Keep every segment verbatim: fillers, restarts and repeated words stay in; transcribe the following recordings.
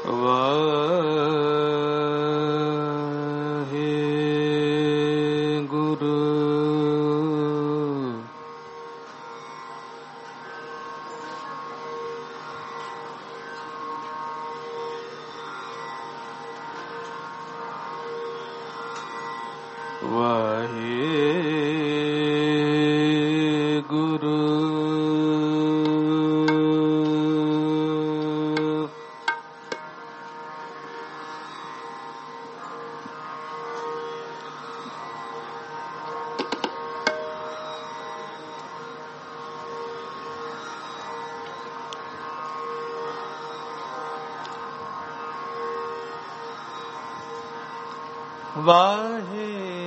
वाहे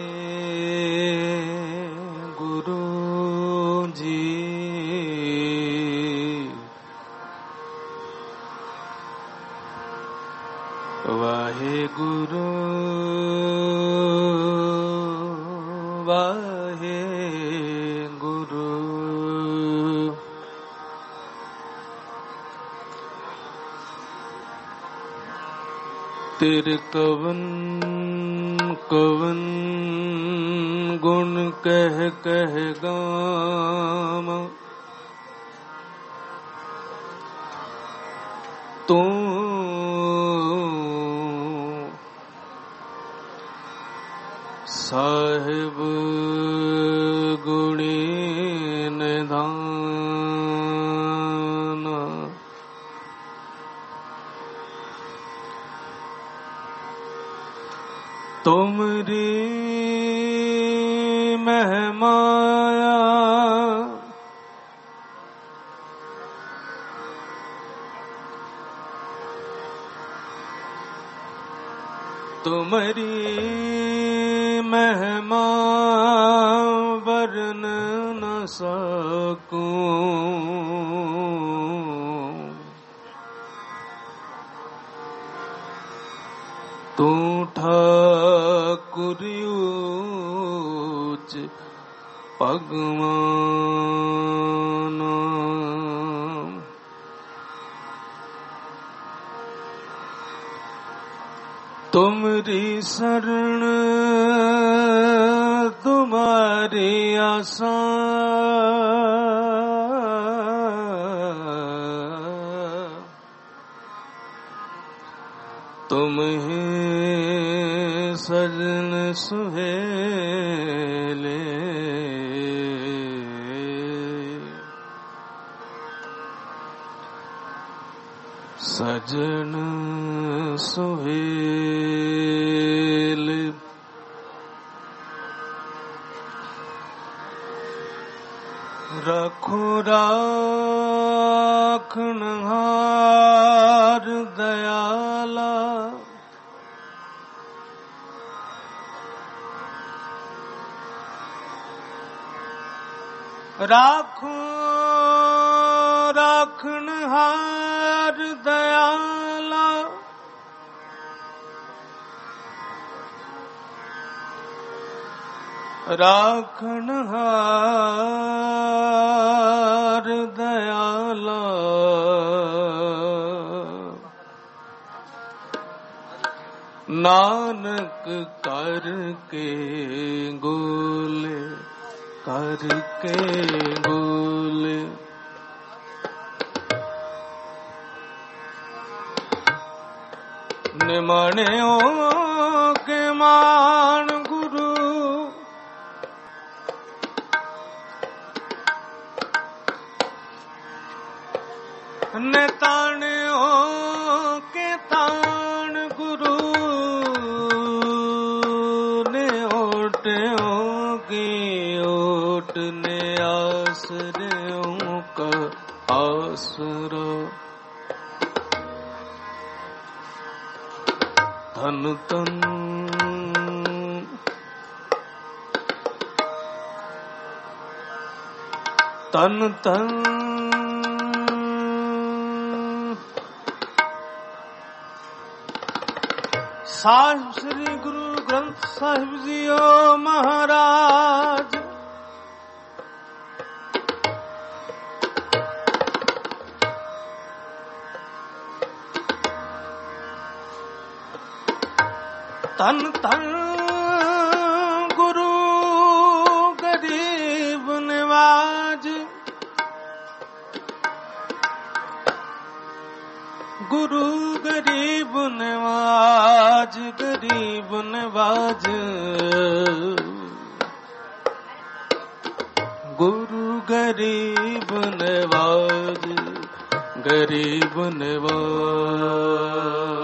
गुरु जी वाहे गुरु वाहे गुरु तेरे कवन कवन गुण कह कह गाम तू साहिब गुणी निधान तुमरी महमाया तुमरी महिमा वर्ण न सकूं तू ठाकुर ऊंच भगवान तुमरी शरण तुम्हारी आसा तुम ही सजन सुहेले सजन सुहेल रखो राखनहार दयाला राखो राखनहार दयाला राखनहार दयाला नानक करके गोले करके गोले निमाने के मान गुरु ने ताने के तान गुरु ने ओटे की ओट ने आसरों का आसरा धन तन तन तन साहिब श्री गुरु ग्रंथ साहिब जीओ महाराज तन तन गुरु गरीब नवाज, गुरु गरीब नवाज, गरीब नवाज, गुरु गरीब नवाज, गरीब नवाज।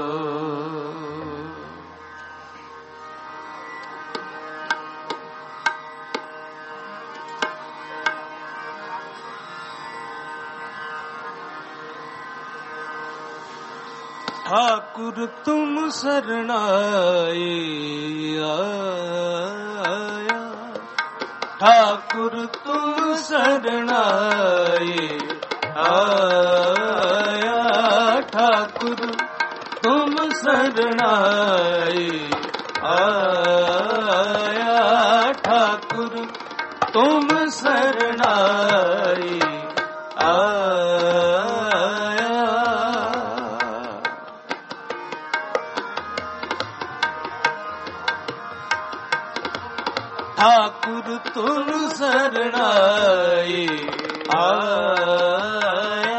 ठाकुर तुम शरणाए आया, ठाकुर तुम शरणाए आया, ठाकुर तुम शरणाए आया, ठाकुर तुम शरणाए आया। ठाकुर तुम शरणाए आया,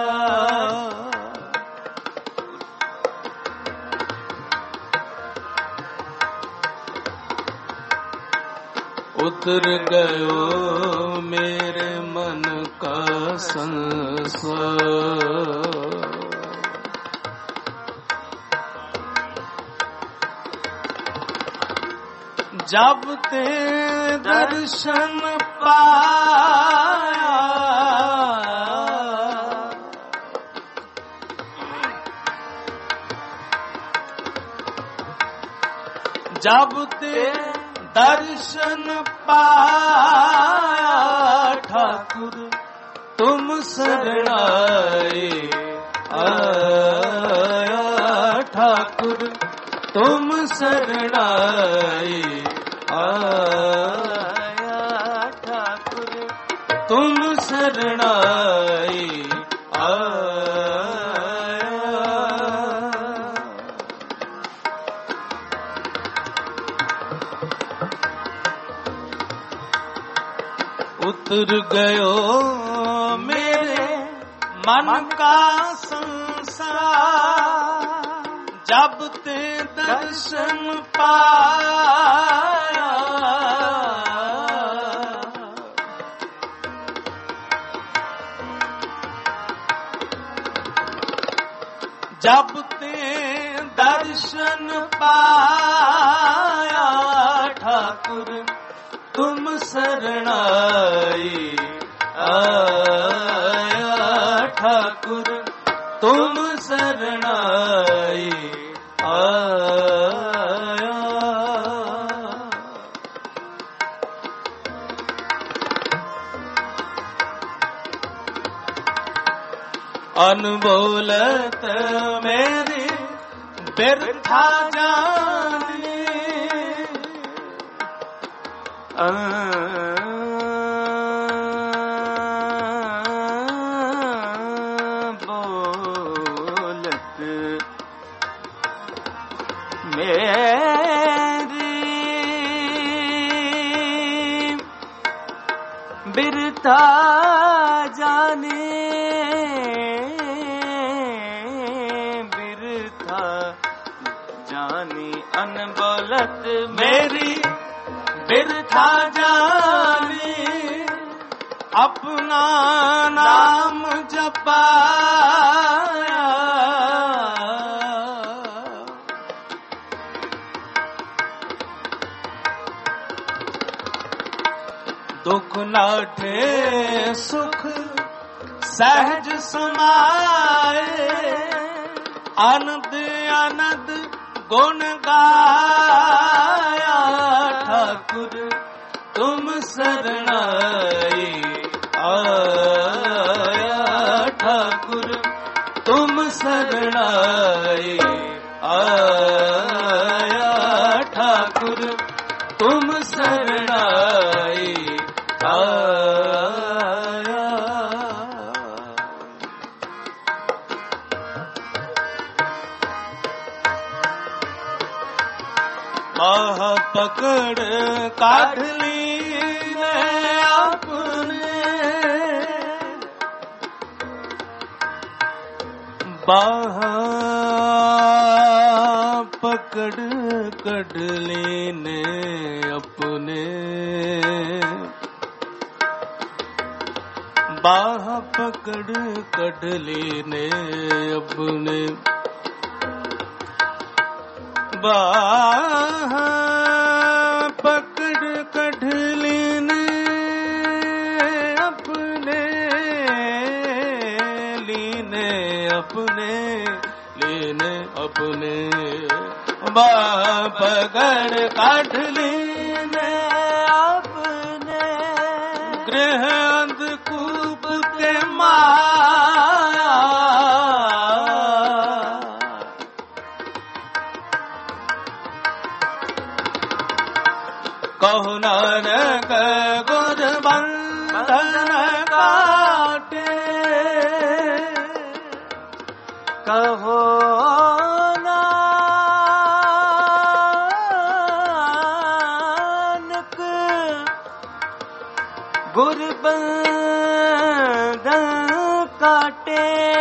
उतर गयो मेरे मन का संसार, जब ते दर्शन पाया, जब ते दर्शन पाया, ठाकुर तुम शरणाए आया, ठाकुर तुम शरणाए आया, ठाकुर तुम शरणाए आया। उतर गयो मेरे मन का संसार, जब ते दर्शन पाया, जब ते दर्शन पाया, ठाकुर तुम शरणाए आया, ठाकुर तुम शरणाए आया। अनबोलत मेरी बिरथा जाने, बोलत मेरी बिरथा जाने, बिरथा जानी अनबोलत मेरी बिरथा जानी, अपना नाम जपाया, दुख नाठे सुख सहज समाए, आनंद आनंद गुण गाया, ठाकुर तुम शरणाए आया, ठाकुर तुम शरणाए आया, ठाकुर तुम शरणाए आया। बाह पकड़ काढ़ ली ने अपने, बाह पकड़ कढ़ ली ने अपने, बाह पकड़ कढ़ ली ने अपने, बाह पकड़ कढ़ ली ने अपने, लीने अपने, लीने अपने, बाह पकड़ काढ़ ली ने अपने, गृह अंधकूप ते माया, कहो नानक गुर बंधन काटे, कहो नानक गुर बंधन काटे,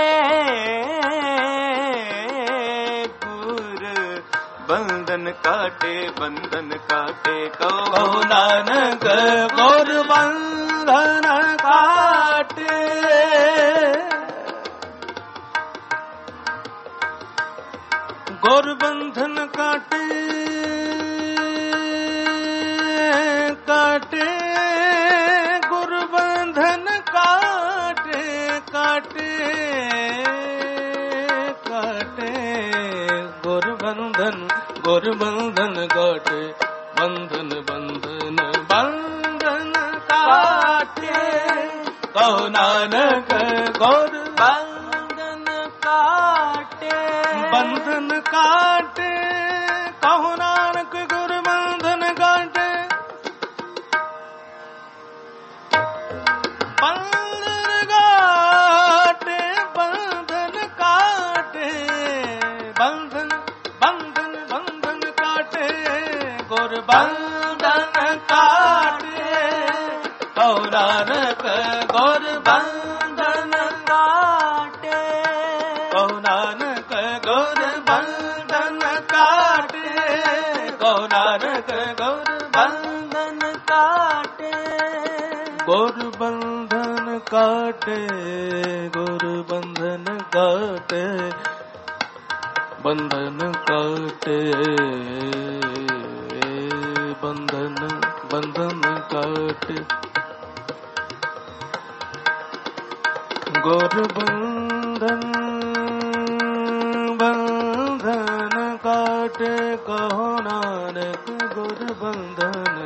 गुर बंधन काटे, बंधन काटे, कहो नानक गुर बंधन काटे, गुर बंधन काटे, काटे गुर बंधन काटे, काटे काटे गुर बंधन, गुर बंधन काटे, बंधन बंधन बंधन काटे, कहो नानक गुर बंधन काटे, बंधन काटे, कहो नानक गुर बंधन काटे, बंधन काटे, बंधन काटे, बंधन बंधन बंधन काटे, गुर बंधन काटे, कहो नानक गुर बंधन काटे, कहो नानक गुर बंधन काटे, कहो नानक गुर बंधन काटे, गुर बंधन काटे, गुर बंधन काटे, बंधन काटे, बंधन बंधन काटे, गुर बंधन बंधन काटे, कहो नानक गुर बंधन,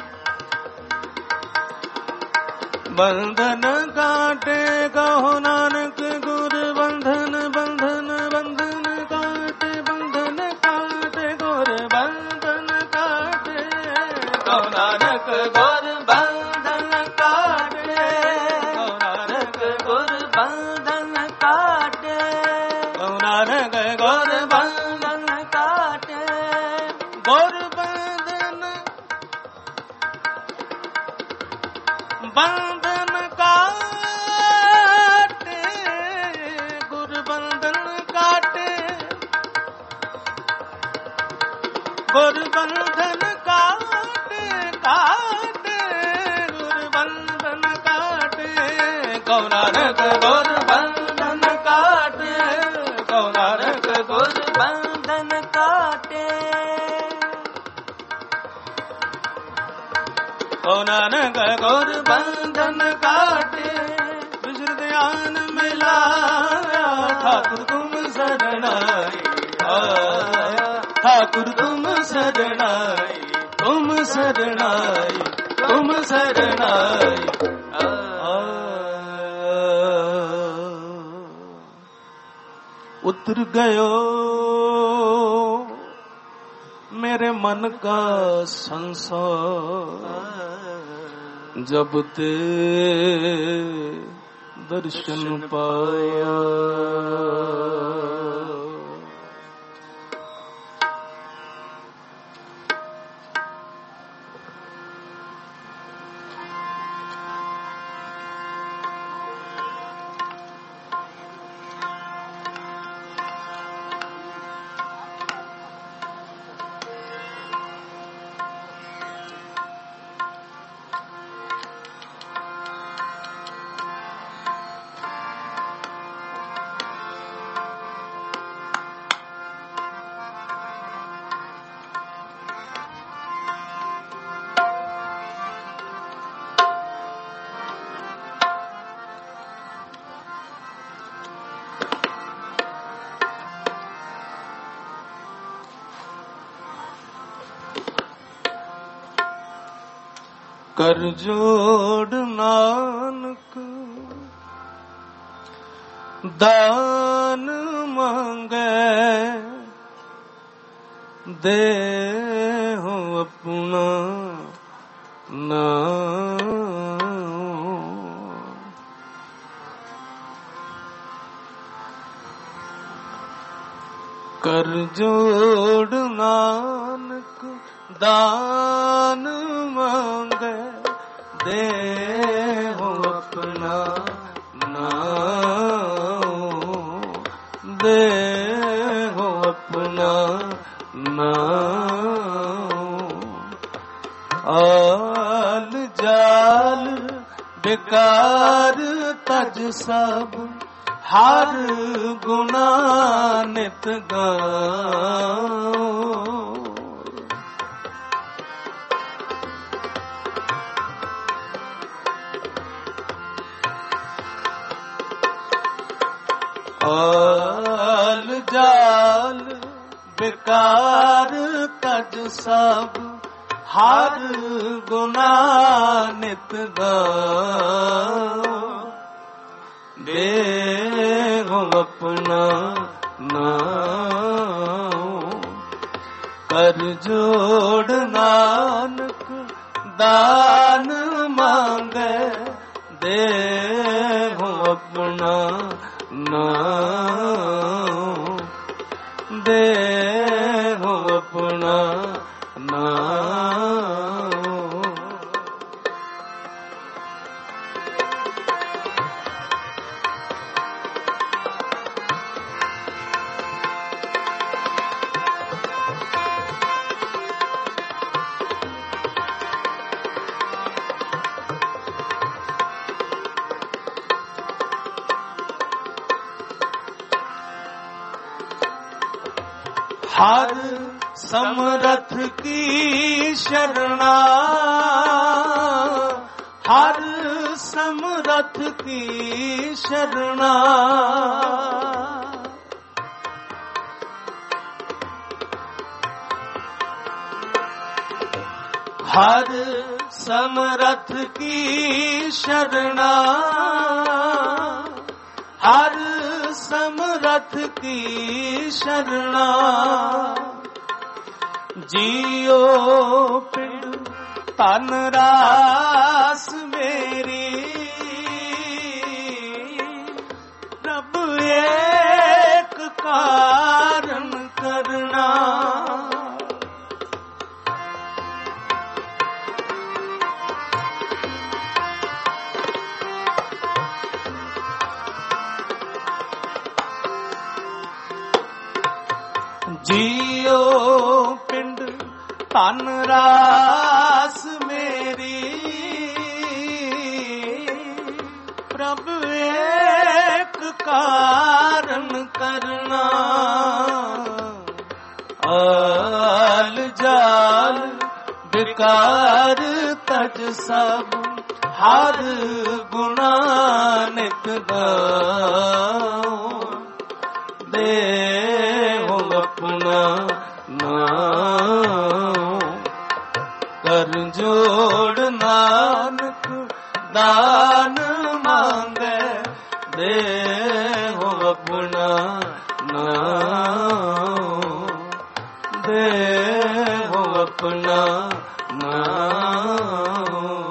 बंधन काटे, कहो नानक गुर बंधन, बंधन बंधन काटे, बंधन काटे, गुर बंधन काटे, कहो नानक गुर बंधन काटे, कहो नानक गुर बंधन काटे, कहो नानक गुर बंधन काटे, गुर बंधन बंधन काटे, गुर बंधन काटे, गुर बंधन काटे, काटे गुर बंधन काटे, कहो नानक गुर बंधन काटे, कहो नानक गुर बंधन काटे, कहो नानक गुर बंधन काटे, विश्र ध्यान मिलाया, ठाकुर तुम शरणाई आया, ठाकुर तुम शरणाई, तुम शरणाई, तुम शरणाई आया, उतर गयो मेरे मन का संसार, जब ते दर्शन पाया, कर जोड़ नानक दान मांगे दे हो अपना नाम। कर जोड़ नानक दान मांगे दे हो अपना नाम, दे हो अपना नाम। आल जाल बेकार तज सब हर गुना नित गाओ। आल जाल बेकार तज सब हर गुना नित गाओ। दे हो अपना नाम, कर जोड़ नानक दान मांगे दे हो अपना नाम, दे हो अपना नाम। हर समरथ की शरणा, हर समरथ की शरणा। हर समरथ की शरणा, हर समरथ की शरणा। जियो पिंड तन रास मेरी, प्रभु एक कारण करना। जियो पिंड तन रास मेरी, प्रभु एक कारण करना। आल जाल बेकार तज सब हर गुना नित गाओ। दे हो अपना नाम, कर जोड़ नानक दान मांगे दे हो अपना नाम, दे हो अपना नाम।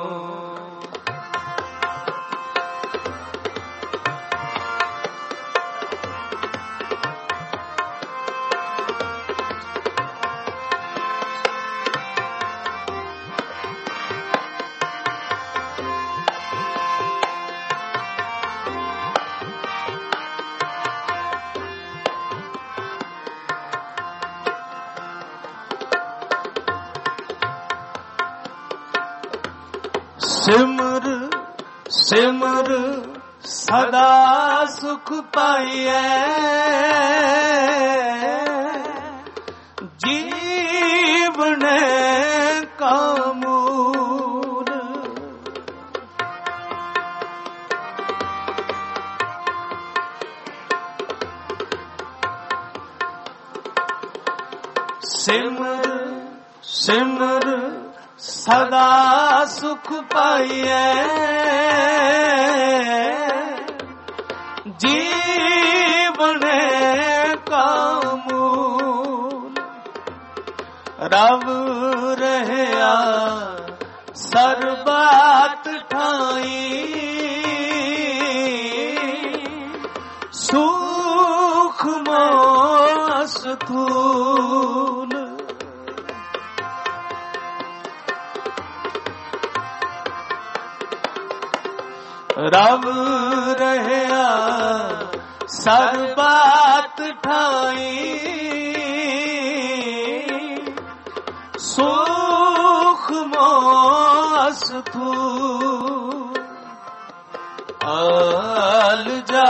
सिमर सिमर सदा सुख पाइए, जीवन का मूल। सिमर सिमर सदा सुख पाइए जीवन का मूल रब रहया सरबात ठाई सुख मोस स्थूल रब रहया सरबात ठाई सुख मोस स्थूल आल जा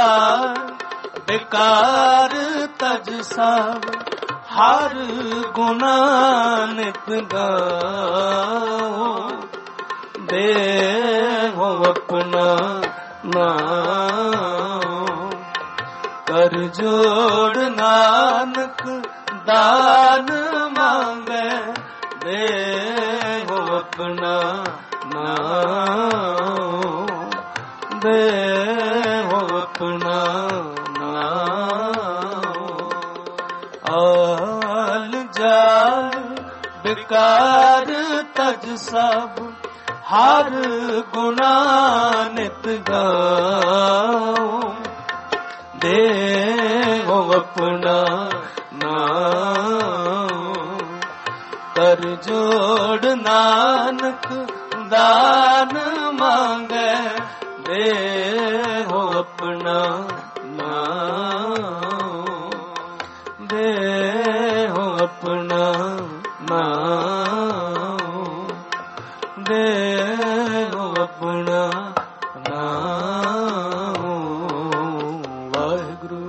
बेकार तज सब हर गुना नित गाओ दे हो अपना नाम कर जोड़ नानक दान मांगे दे हो अपना नाम दे हो अपना आल जाल बेकार तज सब हर गुना नित गाओ दे हो अपना नाम कर जोड़ नानक दान मांगे दे हो अपना नाम दे हो अपना नाम दे हो अपना नाम वाहिगुरु।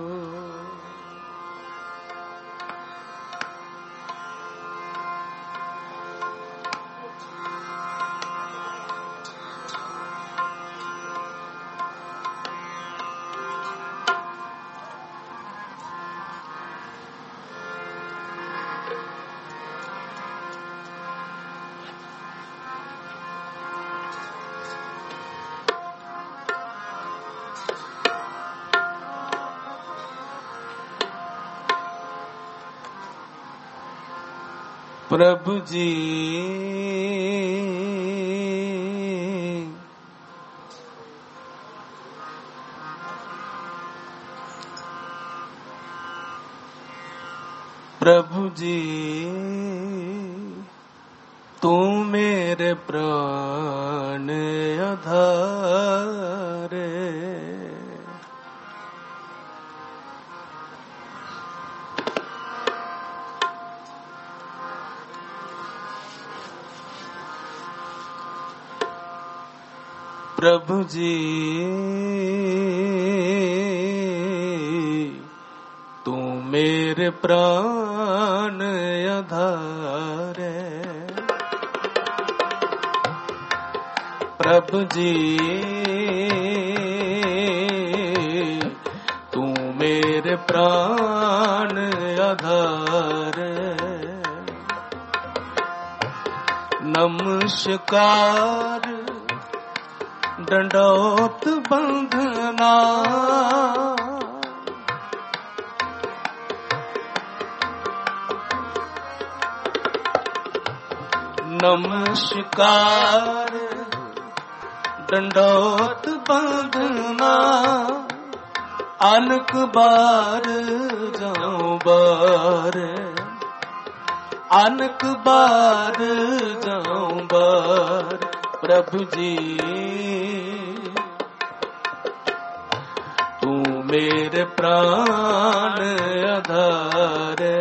प्रभु जी प्रभु जी तू मेरे प्राण आधारे प्रभु जी तू मेरे प्राण आधारे प्रभु जी तू मेरे प्राण आधारे नमस्कार दंडोत बंधना नमस्कार दंडोत बंधना अनक बार जाऊं बार अनक बार जाऊं बार प्रभु जी तू मेरे प्राण आधारे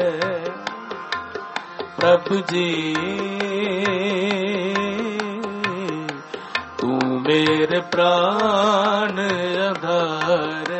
प्रभु जी तू मेरे प्राण आधारे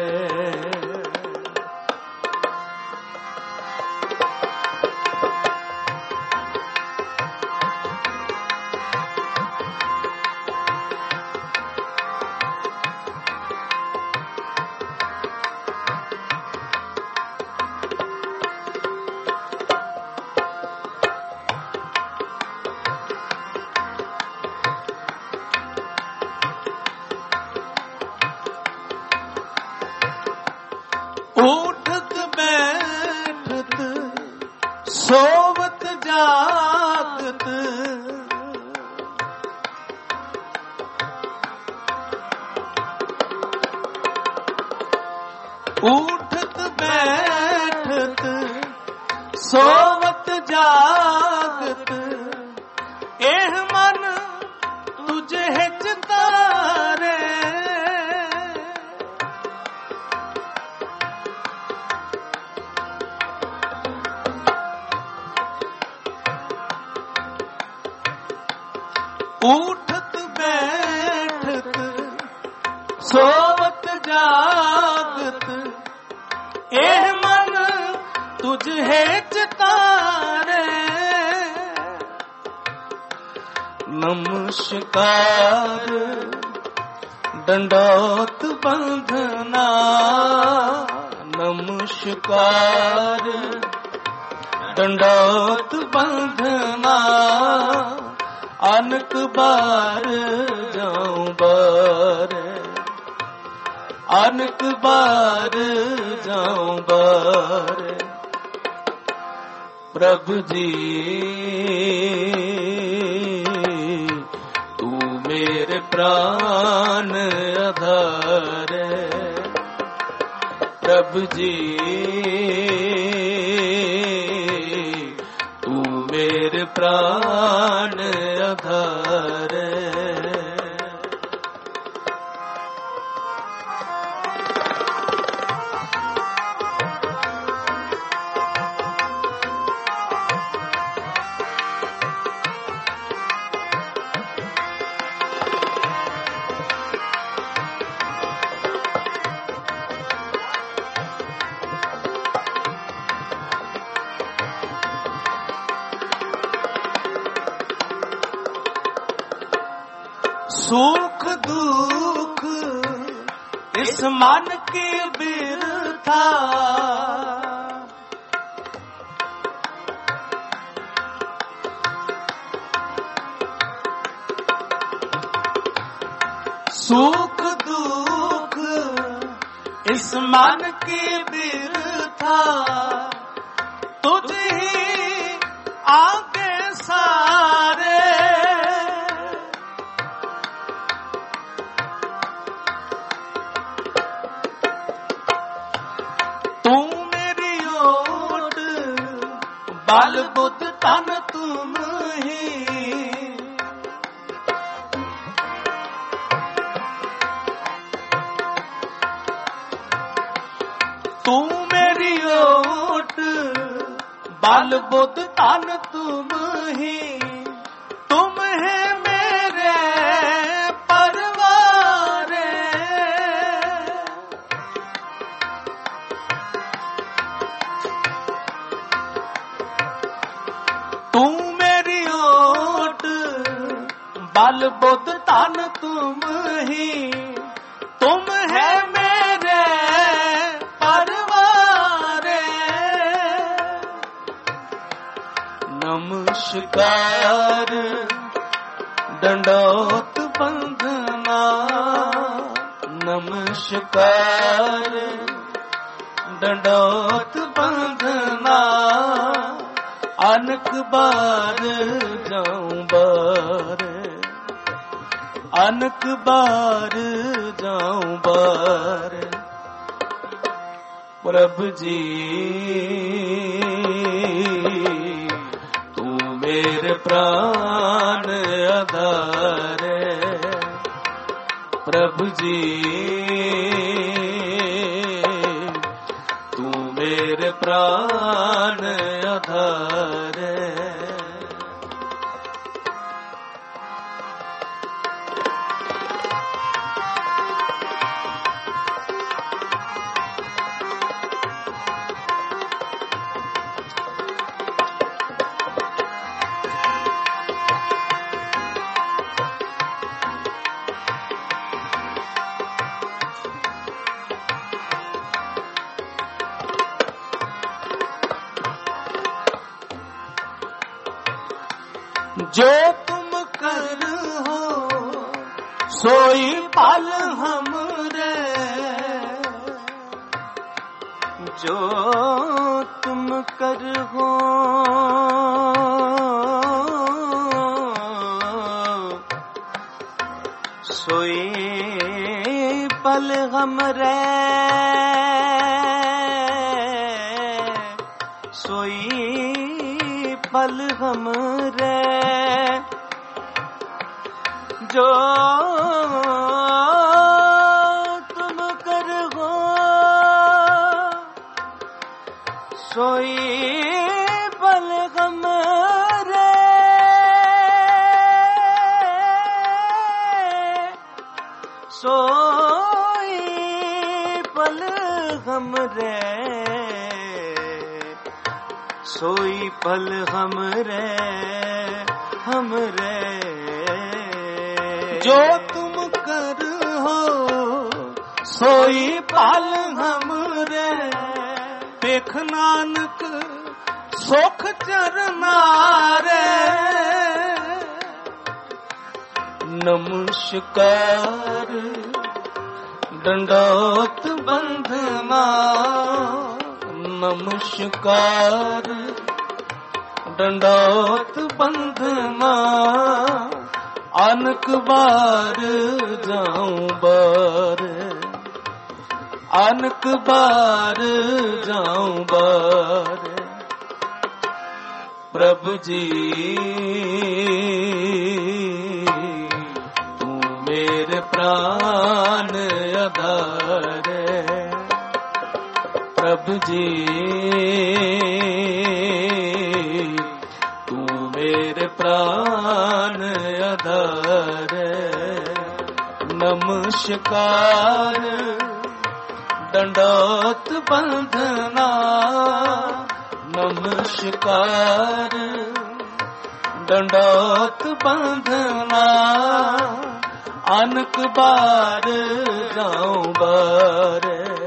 उठत बैठत सोवत जागत उठत बैठत सोवत जागत एह मन तुझे हिच तारे उठत बैठत सोवत जागत एह मन तुझे चितारे नमस्कार दंडौत बंधना नमस्कार दंडौत बंधना अनक बार जाऊं बार अनक बार जाऊं बार प्रभु जी तू मेरे प्राण आधार प्रभु जी तू मेरे प्राण आधार सुख दुख इस मन की बिरथा सुख दुख इस मन की बिरथा तुझ ही आगे सारे बल बुद्ध तन तुम ही तू मेरी ओट बल बुद्ध तन तुम ही तुम है मेरे परवारे तू मेरी ओट बल बुद्ध तन तुम ही तुम है मेरे परवारे नमस्कार दंडौत बंधना नमस्कार दंडौत बंधना अनक बार जाऊं बार अनक बार जाऊं बार प्रभु जी तू मेरे प्राण आधार प्रभु जी तू मेरे प्राण आधार जो तुम कर हो सोई पल हमरे जो तुम कर हो सोई पल हमरे सोई पल हमरे जो तुम कर हो सोई पल हमरे सोई पल हमरे सोई पल हमरे हमरे जो तुम कर हो सोई पल हमरे देख नानक सुख चरना रे नमस्कार दंडोत बंधना नमस्कार दंडोत बंधना अनक बार जाऊं बार अनक बार जाऊं बार प्रभु जी तू मेरे प्राण आधार प्रभु जी तू मेरे प्राण आधार नमस्कार दंडोत बंधना नमस्कार दंडोत बंधना अनक बार जाऊं बार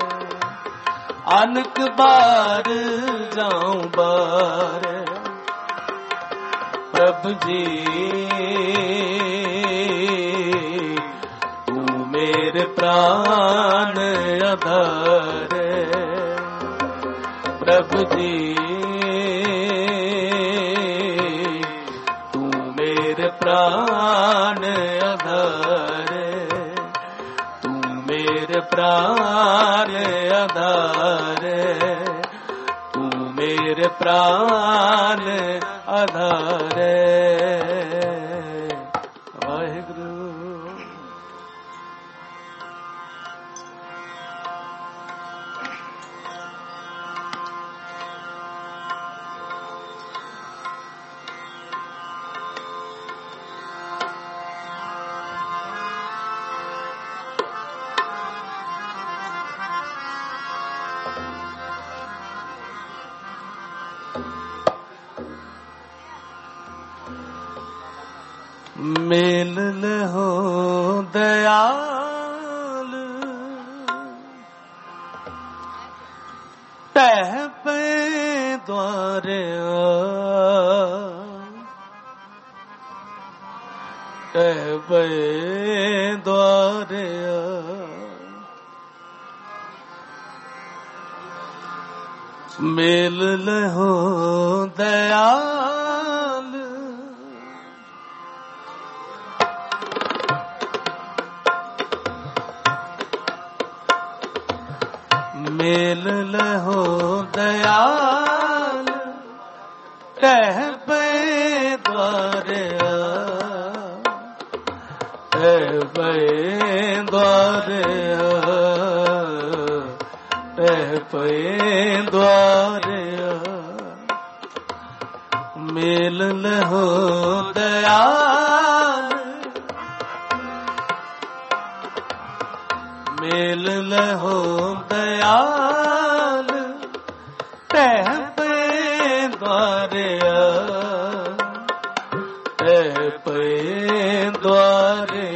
अनक बार जाऊं बार प्रभु जी तू मेरे प्राण आधार प्रभु जी तू मेरे प्राण आधार तू मेरे प्राण आधार तू मेरे प्राण आधार वाहिगुरु मेल लहो दयाल टह पे द्वारे टह पे द्वारे मेल लहो दयाल मेल लहो दयाल टह पे द्वारे टह पे द्वारे टह पे द्वारे मेल लहो दयाल मेल लहो दयाल टह पे द्वारे टह पे द्वारे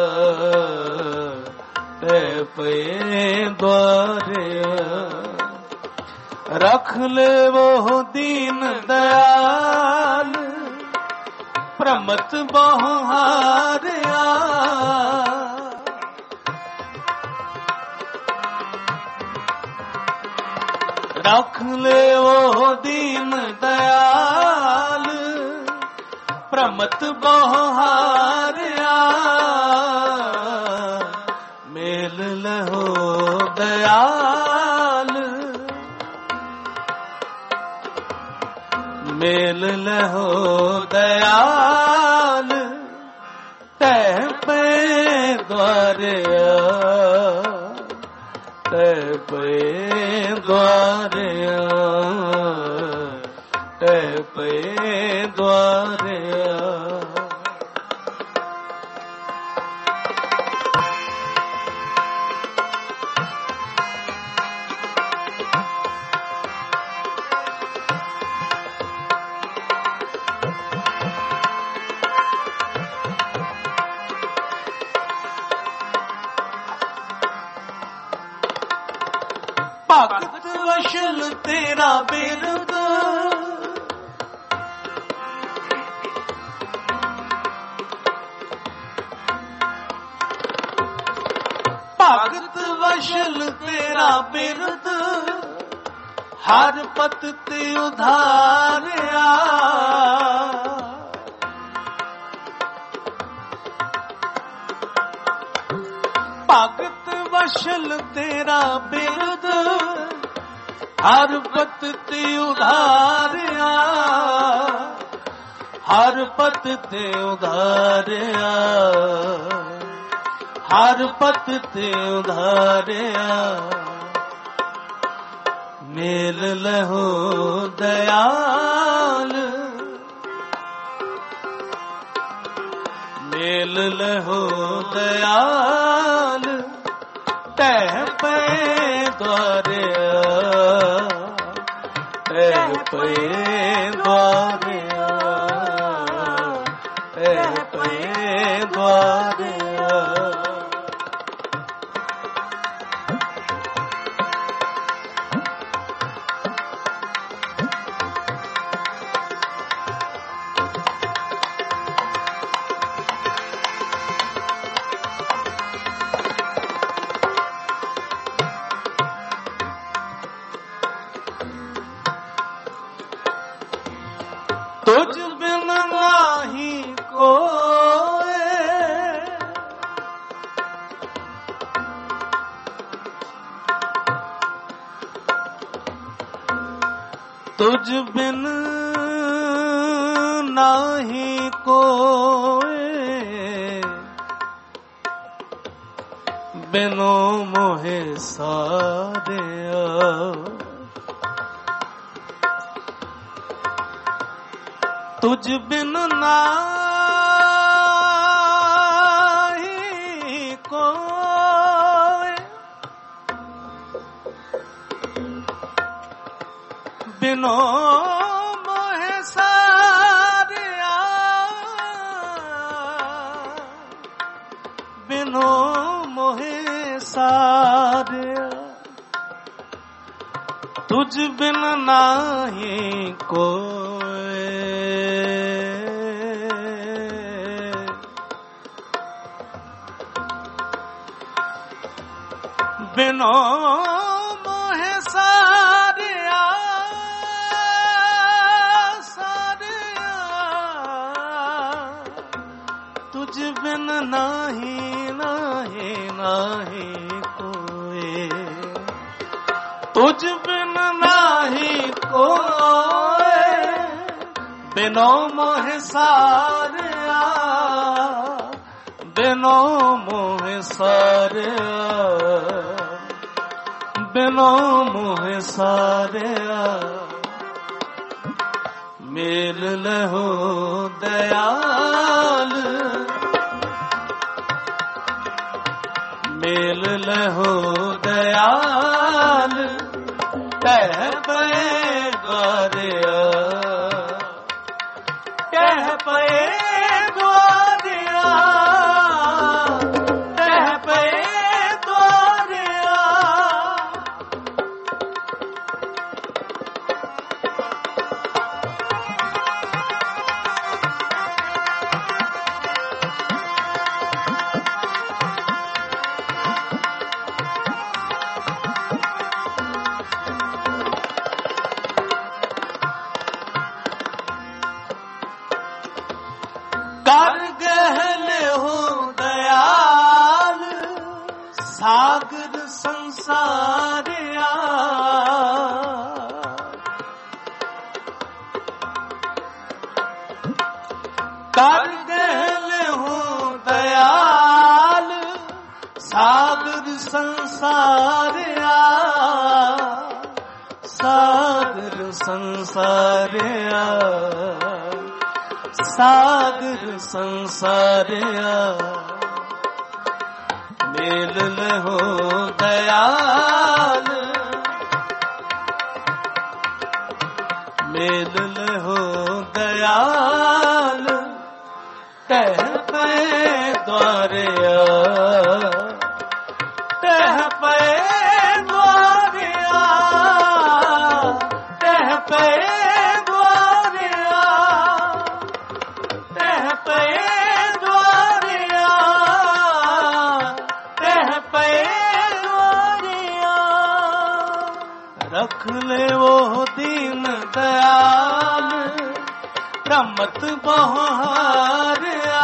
टह पे द्वारे रख ले वो दीन दयाल प्रमत बहु हारिया रख ले ओ दीन दयाल, प्रमत बहुहारिया, मेल लहो दयाल, मेल लहो दयाल, तह पे द्वारिया, तह पे द्वारिया, तह पे द्वारिया। भगत वशल तेरा बिरद, भगत वशल तेरा बिरद, हर पत ते उधारिया, भगत वशल तेरा बिरद, हर पत ते उधारिया, हर पत ते उधारिया, हर पत ते उधारिया, मेल लहो दयाल, मेल लहो दयाल, तह पे द्वारिया, तह पे द्वारिया, तह पे द्वारिया। तुझ बिन नाही कोई, तुझ बिन नाही कोई, बिनो मोहे सारिया, तुझ बिन नाही कोई, बिनो मोहे सारिया, बिनो मोहे सारिया, तुझ बिन नाही कोई, बिनो मोहे सारिया, सारिया, तुझ बिन नाही नाही नाही कोई, तुझ बिन नाही कोई, बिनो मोहे सारिया, बिनो मोहे सारिया, बिनो मोहे सारिया, मेल लहो दयाल, मेल लहो दयाल, कह पे द्वारिया, कह पे द्वारिया, कह पे द्वारिया। कर गहल हो दयाल सागर संसारिया कर गहल हो दयाल सागर संसारिया सागर संसारिया सागर संसारिया मेल हो दयाल मेल हो दयाल तह पे द्वारिया तह पे द्वारिया तह पे द्वारिया तह पे द्वारिया तह पे द्वारिया रख ले वो दीन दयाल रमत बहारिया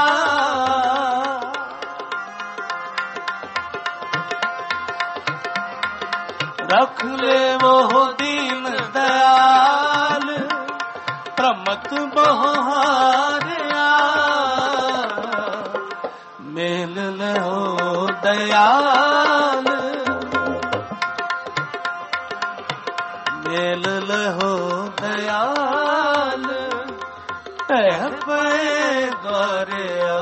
रख ले वो दीन दयाल रमत बहारिया मेल लो दयाल मेल लो दयाल तह पे द्वारिया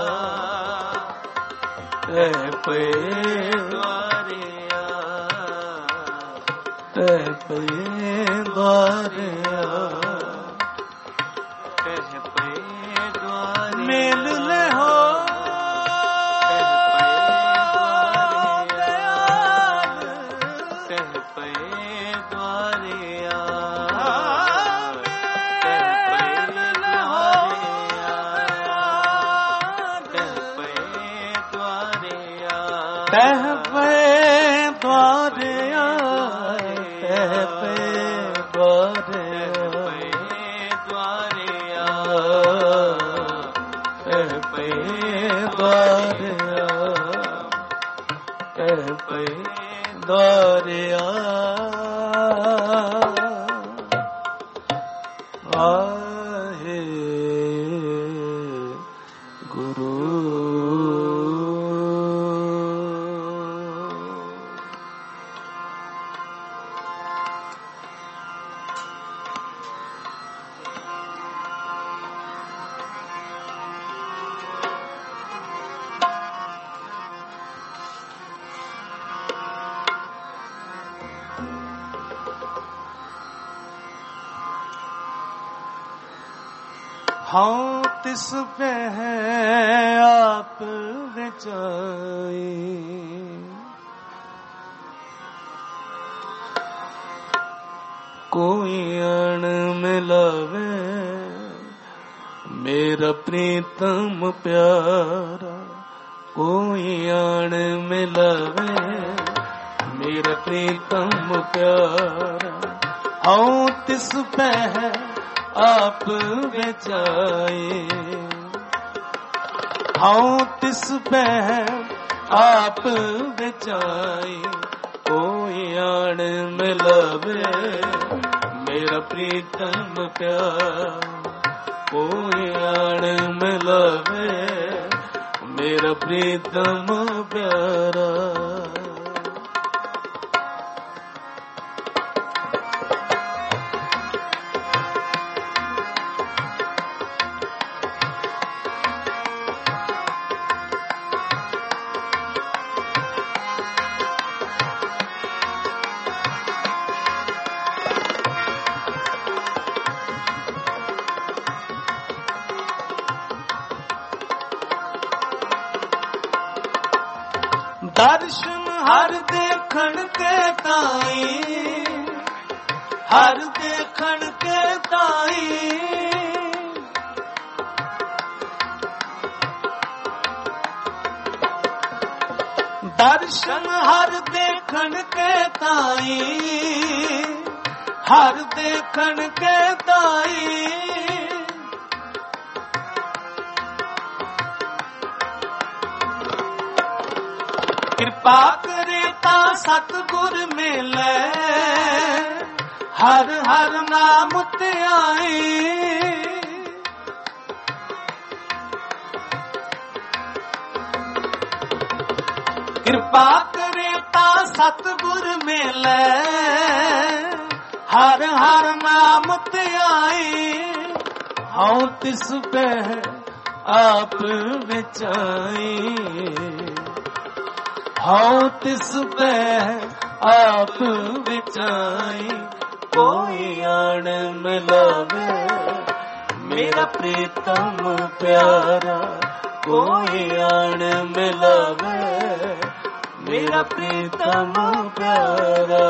तह पे द्वारिया तह पे द्वारिया तह पे द्वारिया मेल ले हो तह पे द्वारिया तह पे द्वारिया तह पे द्वारिया तह पे द्वारिया आहे गुरु हाँ तिस पे है आप विचाई कोई अण मिलावे मेरा प्रीतम प्यारा कोई अण मिलावे मेरा प्रीतम प्यारा हाँ तिस पे है आप बेचाए हाँ तिस पे है आप बेचाए कोई आड़ मिलावे मेरा प्रीतम प्यार कोई आड़ मिलावे मेरा प्रीतम प्यारा दर्शन हर देखण के ताई हर देखण के ताई दर्शन हर देखण के ताई हर देखण के ताई कृपा करे ता सतगुर मिले हर हर नाम ते आई। कृपा करे ता सतगुर मिले हर हर नाम ते आई। हूं तिस पे आप विचाई हूं तिस पे आप विचाई। कोई आन मिलावे मेरा प्रीतम प्यारा कोई आन मिलावे मेरा प्रीतम प्यारा।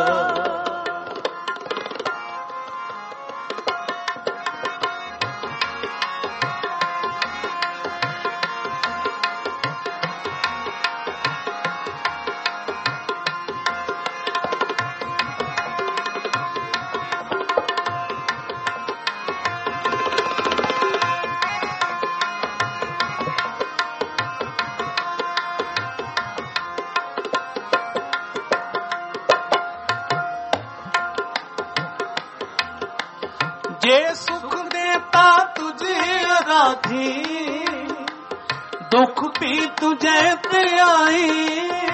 जे सुख देता तुझे आराधी दुख भी तुझे ते आई।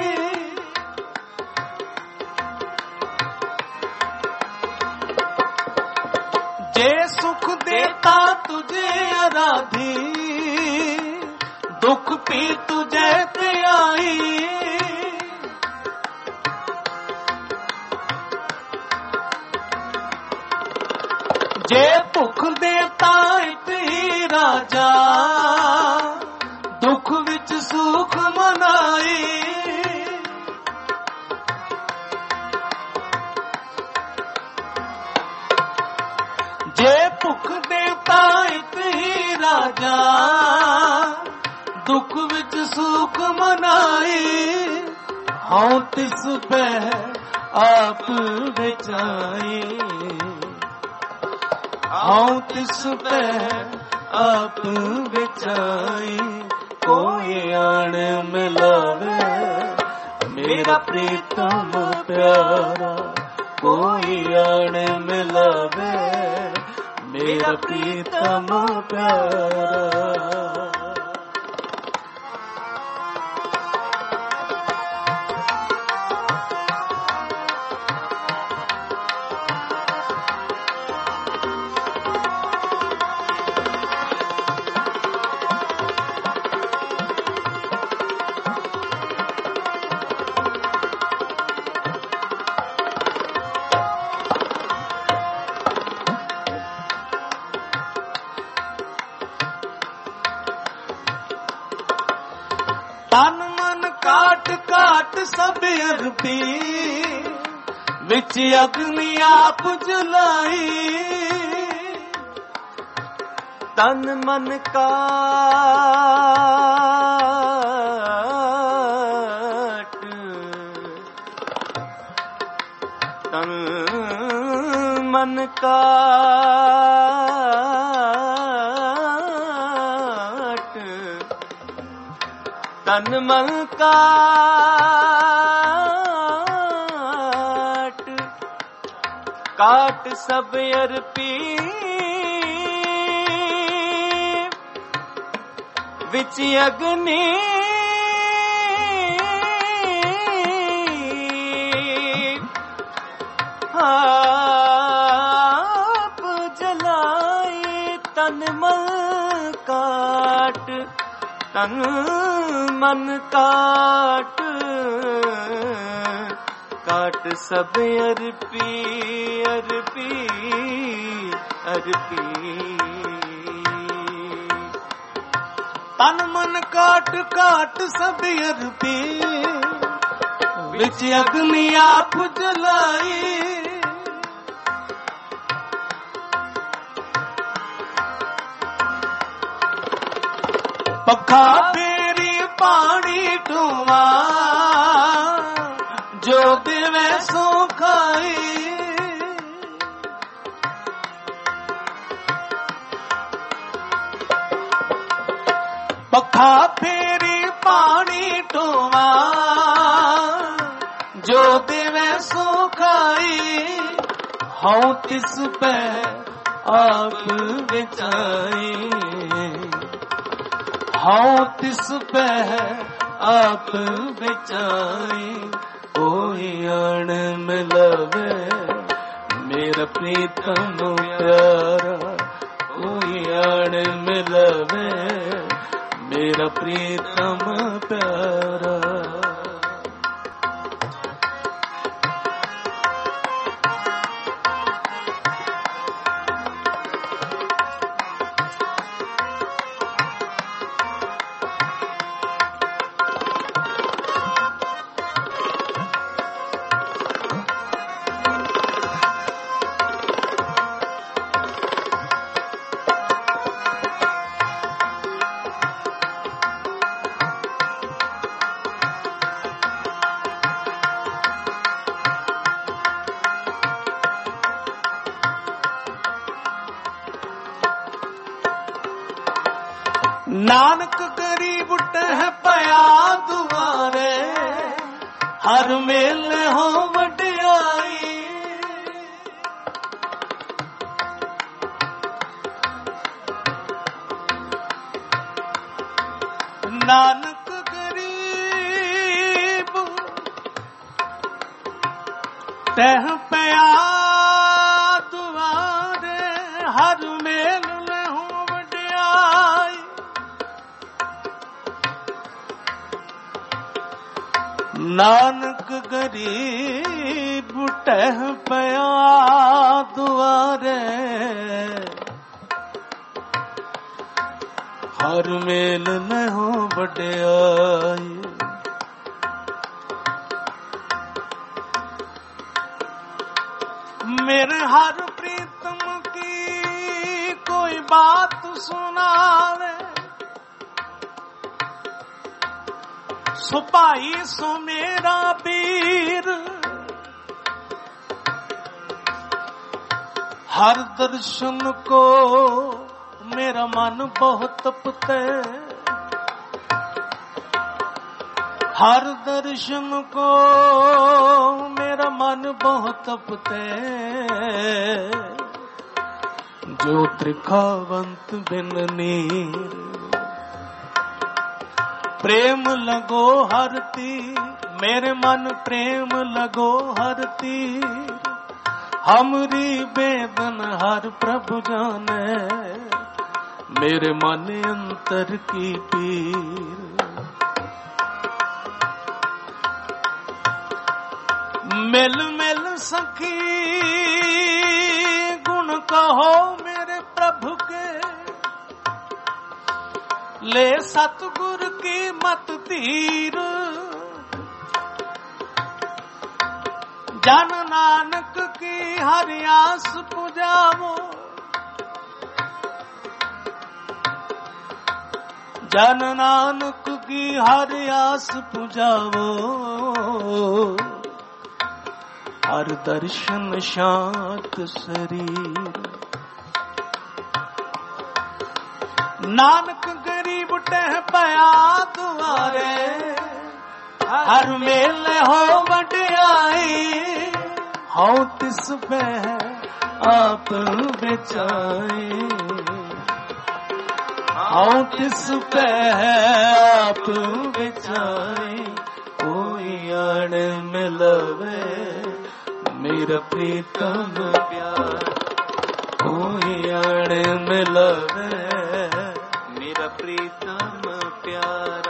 जे सुख देता तुझे आराधी दुख भी तुझे ते आई। जे भुख देता इति राजा दुख विच सुख मनाई। जे भुख देता इति राजा दुख विच सुख मनाई। हूं तिस पे आप विचाई हूं तिस पे आप विचाई। कोई आन मिलावे मेरा प्रीतम प्यारा कोई आन मिलावे मेरा प्रीतम प्यारा। तन मन काट काट सब अरबी विच अग्नि आप जलाई। तन मन काट तन मन काट तन मन काट काट सब अरपी विच अग्नि आप जलाई। तन मन काट तन मन काट काट सब अरपी अरपी अरपी। तन मन काट काट सब अरपी विच अग्नि आप जलाई। पखा फेरी पानी टुवा जो देवे सो खाई। पखा फेरी पानी टुवा देवे सो खाई, हूँ तिस पे आप बिचाई, हूँ तिस पे आप बिचाई। कोई आन मिलावे मेरा प्रीतम प्यारा, कोई आन मिलावे मेरा प्रीतम प्यारा। नानक गरीब टह पया दुआरे, हर मेले हो वड्याई। नानक गरीब टह पया दुआरे, हर मेले हो वड्याई। नानक गरीब टह पया दुआरे, हर मेल न हो वड्याई। मेरे हर प्रीतम की कोई बात सुनावे, सो भाई सो मेरा वीर। हर दर्शन को मेरा मन बहुत तपते, हर दर्शन को मेरा मन बहुत तपते। जो त्रिखावंत बिन नीर, प्रेम लगो हरती, मेरे मन प्रेम लगो हरती। हमरी वेदन हर प्रभु जाने, मेरे मन अंतर की पीर। मिल मिल सखी गुण कहो मेरे प्रभु के, ले सतगुर की मत तीर। जन नानक की हरि आस पुजावो, जन नानक की हरि आस पुजावो। हर दर्शन शांत शरीर, नानक गरीब टह पया दुआरे, हर मेले हो वड्याई। हूँ तिस पे आप बिचाई, हूँ तिस पे आप बिचाई। कोई आन मिलावे मेरा प्रीतम प्यार, कोई आन मिलावे मेरा प्रीतम प्यारा।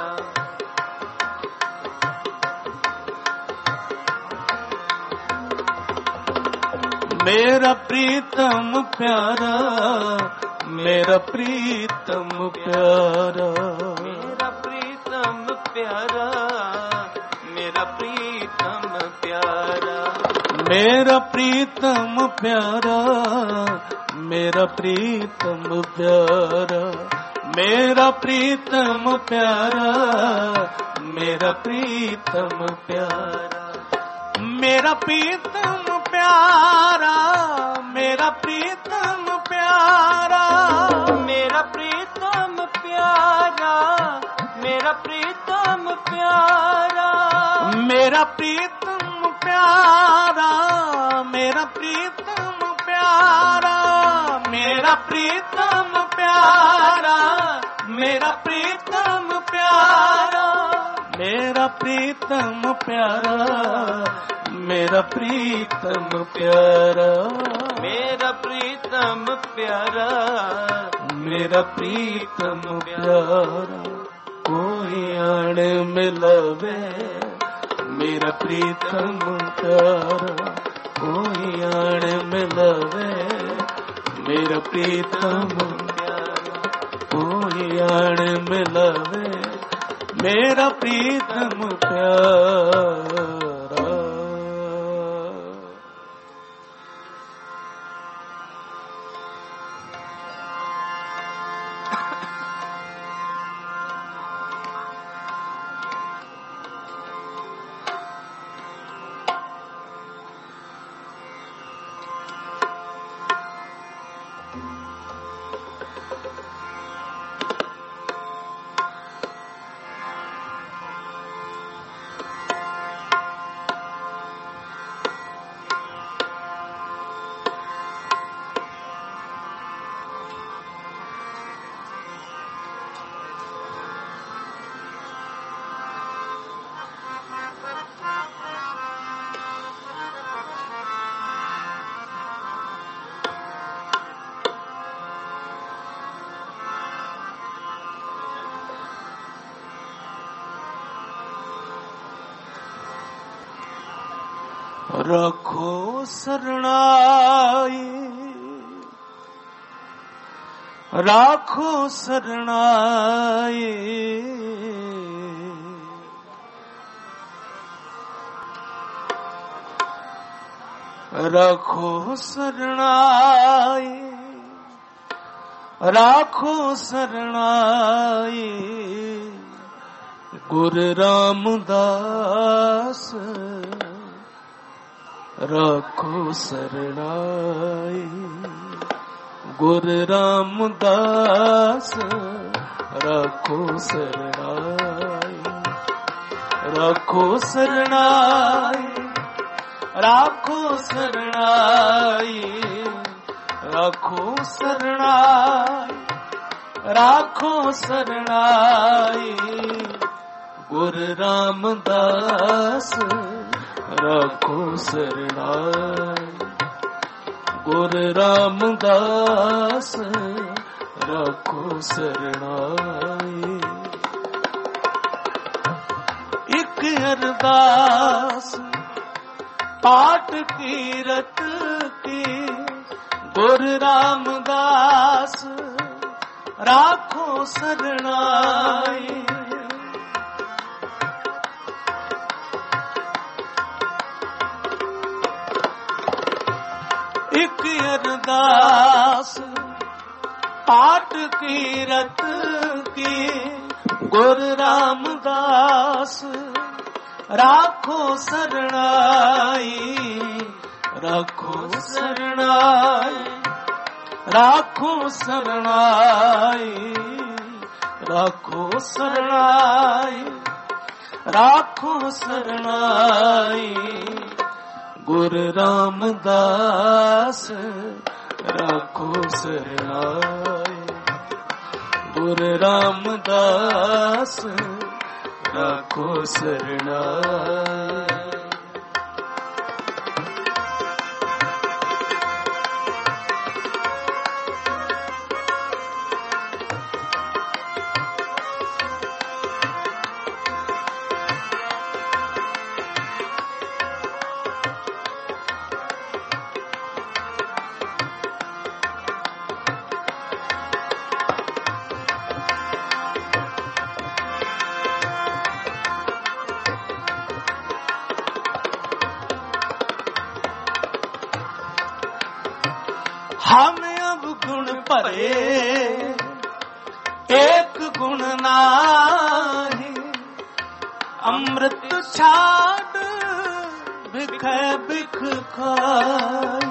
मेरा प्रीतम प्यारा, मेरा प्रीतम प्यारा, मेरा प्रीतम प्यारा, मेरा प्रीतम प्यारा। मेरा प्रीतम प्यारा, मेरा प्रीतम प्यारा, मेरा प्रीतम प्यारा, मेरा प्रीतम प्यारा। मेरा प्रीतम प्यारा, मेरा प्रीतम प्यारा, मेरा प्रीतम प्यारा, मेरा प्रीतम प्यारा, मेरा प्रीतम प्यारा। प्यारा, मेरा प्रीतम प्यारा, मेरा प्रीतम प्यारा, मेरा प्रीतम प्यारा, मेरा प्रीतम प्यारा, मेरा प्रीतम प्यारा, मेरा प्रीतम प्यारा, मेरा प्रीतम प्यारा, कोई आण मिलवे मेरा प्रीतम प्यारा, कोई आण मिलवे मेरा प्रीतम प्यारा, कोई आण मिलवे मेरा प्रीतम प्यारा। रखो शरणाई, राखो शरणाई, रखो शरणाई, राखो शरणाई, गुरु रामदास राखो शरणाई, गुरु रामदास राखो शरणाई, राखो शरणाई, राखो शरणाई, राखो शरणाई, राखो शरणाई, गुरु रामदास राखो शरणाई, गुरु रामदास राखो शरणाई। एक अरदास पाठ कीरत की, गुरु रामदास राखो शरणाई, एक अरदास पाठ कीरत की, गुरु रामदास राखो शरणाई, राखो शरणाई, राखो शरणाई, राखो शरणाई, राखो शरणाई, गुरु रामदास राखो शरणाई, गुरु रामदास राखो शरणाई। हम अब गुण भरे एक गुण नाही, अमृत छाड़ बिख बिख खाई।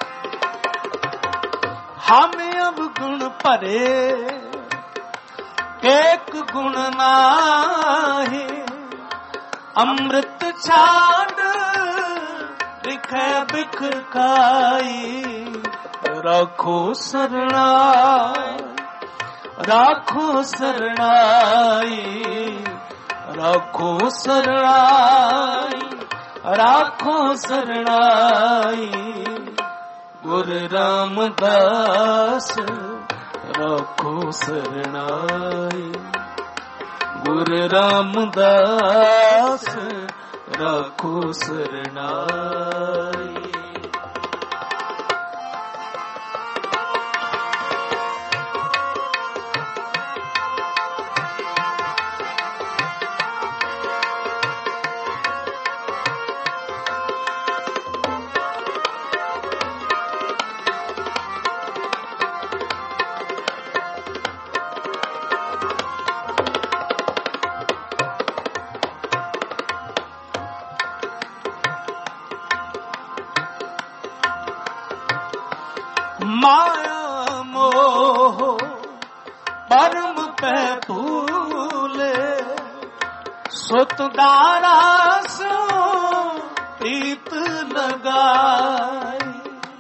हम अब गुण भरे एक गुण नाही, अमृत छाड़ दिखे बिख खाई। राखो शरणाई, राखो शरणाई, राखो शरणाई, राखो शरणाई। गुरु रामदास राखो शरणाई, गुरु रामदास राखो शरणाई। माया मोह परम पे भूले, सुत दारा सो प्रीत लगाई।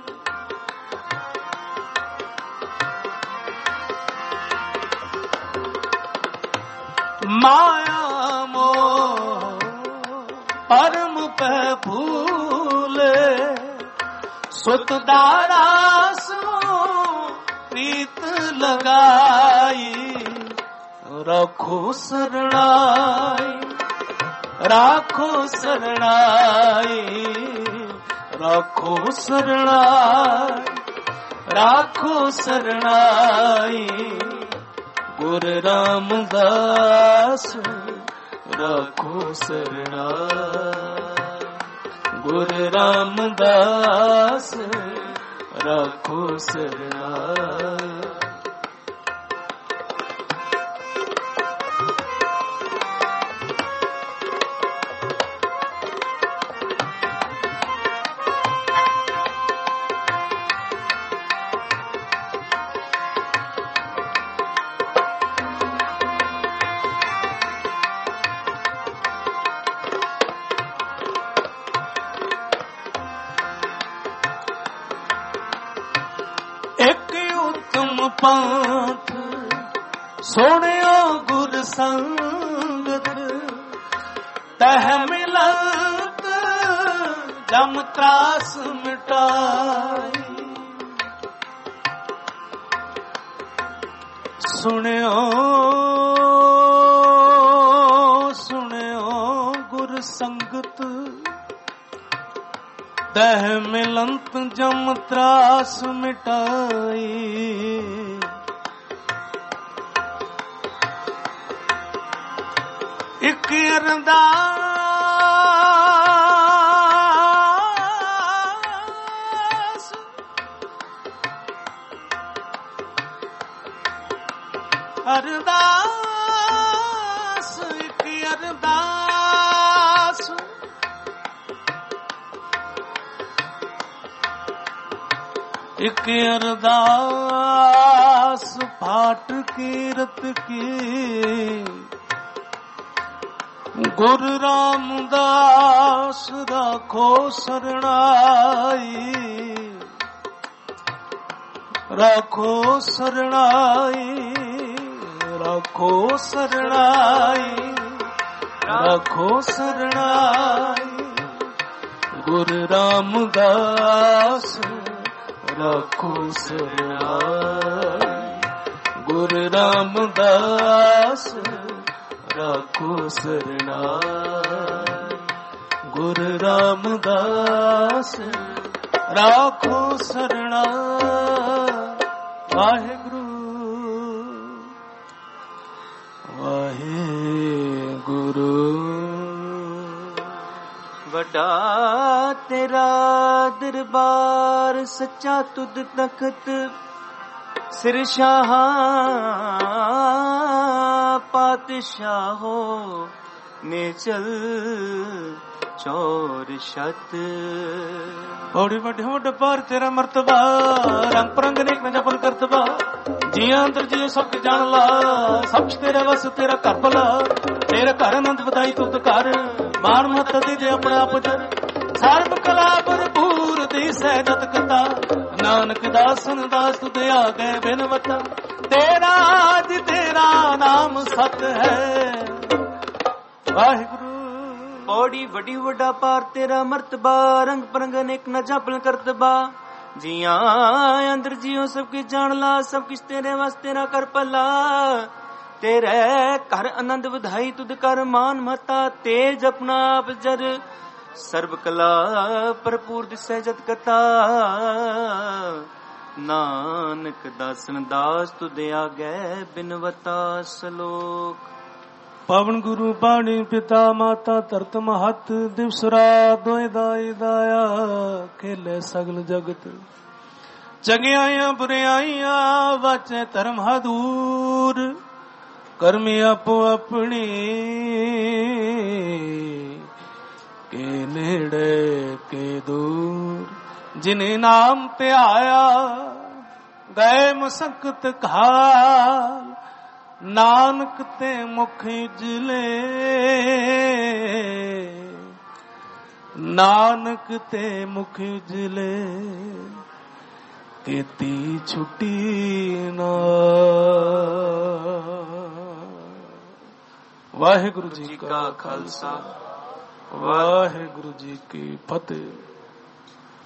माया मोह परम पे भूले, सुत दारा प्रीत लगाई। राखो शरणाई, राखो शरणाई, राखो शरणाई, राखो शरणाई। गुरु रामदास राखो शरणाई, गुरु रामदास राखो शरणाई। पंथ सोनियो गुर संगत, तह मिलत जम त्रास मिटाई। सुनियो सुनियो गुर संगत, तह मिलंत जम त्रास मिटाई। एक अरदास अरदास, एक अरदास एक अरदास फाट कीरत की। गुरु रामदास राखो शरणाई, राखो शरणाई, राखो शरणाई, राखो शरणाई। गुरु रामदास राखो शरणाई, गुरु रामदास राखो शरणाई। गुरु रामदास राखो शरणाई। वाहेगुरु वाहेगुरु। वड्डा तेरा दरबार सच्चा तुद तखत, सिर शाह पातशाहो ने चल ਚੌਰ ਛਤ। ਬੜੀ ਵੱਡੇ ਵੱਡੇ ਪਾਰ ਤੇਰਾ ਮਰਤਬਾ, ਰੰਗ ਪਰੰਗ ਨੇਕ ਨਾ ਜਪਨ ਕਰਤਬਾ। ਜੀਆਂ ਅੰਦਰ ਜੀ ਸਭ ਕੇ ਜਾਣ ਲਾ, ਸਭ ਕੁਛ ਤੇਰੇ ਵਸ ਤੇਰਾ ਘਰ ਭਲਾ। ਤੇਰਾ ਘਰ ਆਨੰਦ ਵਧਾਈ ਤੁਧ ਘਰ, ਮਾਨ ਮਤ ਦੇ ਜੇ ਆਪਣਾ ਆਪ ਜਰ। ਸਰਬ ਕਲਾ ਭਰਪੂਰ ਦੀ ਸਹਿਜਤ ਕਥਾ, ਨਾਨਕ ਦਾਸਨ ਦਾਸ ਤੁਧ ਆ ਗਏ ਬਿਨਵਤਾ। ਤੇਰਾ ਜੀ ਤੇਰਾ ਨਾਮ ਸਤ ਹੈ। ਵਾਹਿਗੁਰੂ। ਪੌੜੀ ਵੱਡੀ ਵੱਡਾ ਪਾਰ ਤੇਰਾ ਮਰਤਬਾ, ਰੰਗ ਪਰੰਗ ਅਨੇਕ ਨਾ ਜਾਪਲ ਕਰਤਬਾ। ਜੀਆਂ ਅੰਦਰ ਜੀਓ ਸਭ ਕੀ ਜਾਣ ਲਾ, ਸਭ ਕਿਛ ਤੇਰੇ ਵਾਸ ਤੇਰਾ ਕਰ ਭਲਾ। ਤੇਰੇ ਘਰ ਆਨੰਦ ਵਧਾਈ ਤੁਧ ਕਰ ਮਾਨ ਮਹਤਾ। ਤੇਜ ਆਪਣਾ ਆਪ ਜਰ, ਸਰਬ ਕਲਾ ਭਰਪੂਰ ਦਿਸੈ ਜਤ ਕਥਾ। ਨਾਨਕ ਦਾਸਨ ਦਾਸ ਤੁਧ ਆਗੈ ਬਿਨਵਤਾ। ਸਲੋਕ। ਪਵਨ ਗੁਰੂ ਬਾਣੀ ਪਿਤਾ ਮਾਤਾ ਧਰਤ ਮਹਤ। ਦਿਵਸ ਰਾਤ ਦੋਇ ਦਾਈ ਦਾਇਆ, ਖੇਲੇ ਸਗਲ ਜਗਤ। ਚੰਗਿਆਈਆਂ ਬੁਰਿਆਈਆਂ ਵਾਚੈ ਧਰਮ ਹਦੂਰ। ਕਰਮੀ ਆਪੋ ਆਪਣੀ ਕੇ ਨੇੜੇ ਕੇ ਦੂਰ। ਜਿਨੇ ਨਾਮ ਧਿਆਇਆ ਗਏ ਮੁਸਕਤ ਘਾਲ। ਨਾਨਕ ਤੇ ਮੁਖ ਉਜਲੇ, ਨਾਨਕ ਤੇ ਮੁਖ ਉਜਲੇ। ਕੀਤੀ ਛੁੱਟੀ ਨਾ। ਵਾਹਿਗੁਰੂ ਜੀ ਕਾ ਖਾਲਸਾ, ਵਾਹਿਗੁਰੂ ਜੀ ਕੀ ਫਤਿਹ।